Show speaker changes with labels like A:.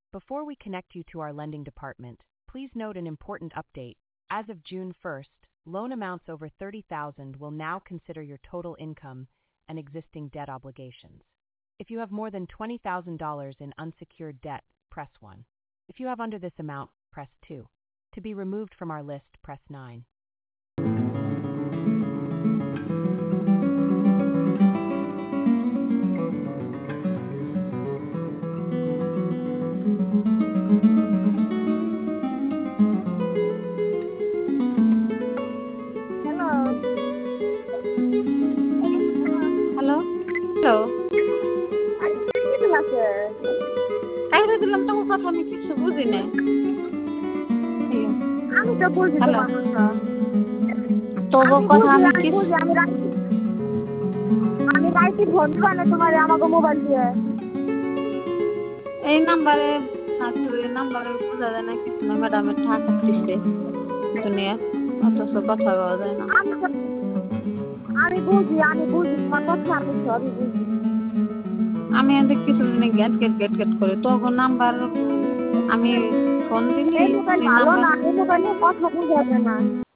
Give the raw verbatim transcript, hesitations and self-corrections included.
A: Before we connect you to our lending department, please note an important update. As of June first, loan amounts over thirty thousand dollars will now consider your total income and existing debt obligations. If you have more than twenty thousand dollars in unsecured debt, press one. If you have under this amount, press two. To be removed from our list, press nine.
B: Hello hello কাইরে দিলাম তোমার কথা আমি কিছু বুঝি না
C: আমি তো বুঝি
B: হ্যালো
C: তোমার কথা
B: তোর কথা আমি
C: আমি
B: কিছু
C: বুঝি আমি রাখি আমি রাইতি ফোন করে তোমার আমাকে মোবাইল দিয়ে
B: এই নাম্বারে আসলে এই নাম্বারে বোঝা যায় না কিছু না ম্যাডামের টাকা দিচ্ছে দুনিয়া অথচ কথা বলা যায় না
C: আমি তো আমি বুঝি আমি বুঝি তোমার কথা আমি সবই বুঝি
B: আমি এদের কিছুদিন গেট গেট গেট গেট করে তখন নাম্বার আমি ফোন দিলি
C: এই মোবাইল ভালো না এই মোবাইলে কথা বুঝাবে না